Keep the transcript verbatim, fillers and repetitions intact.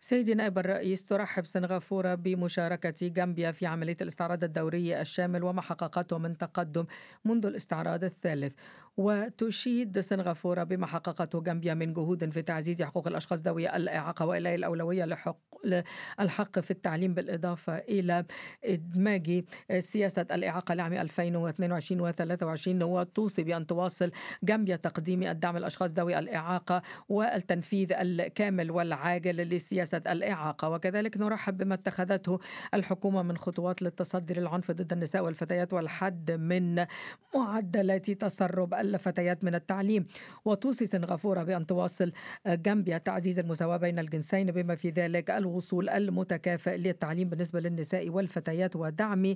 سيدي نائب الرئيس، ترحب سنغافورة بمشاركة غامبيا في عملية الاستعراض الدوري الشامل وما حققته من تقدم منذ الاستعراض الثالث. وتشيد سنغافورة بما حققته غامبيا من جهود في تعزيز حقوق الأشخاص ذوي الإعاقة وإلى الأولوية لحق الحق في التعليم، بالإضافة إلى إدماج سياسة الإعاقة لعام ألفين واثنين وعشرين و23. وتوصي بأن تواصل غامبيا تقديم الدعم للأشخاص ذوي الإعاقة والتنفيذ الكامل والعاجل لسياسة الإعاقة. وكذلك نرحب بما اتخذته الحكومة من خطوات للتصدي للعنف ضد النساء والفتيات والحد من معدلات تسرب الفتيات من التعليم. وتوصي سنغافورة بأن تواصل غامبيا تعزيز المساواة بين الجنسين، بما في ذلك الوصول المتكافئ للتعليم بالنسبة للنساء والفتيات، ودعم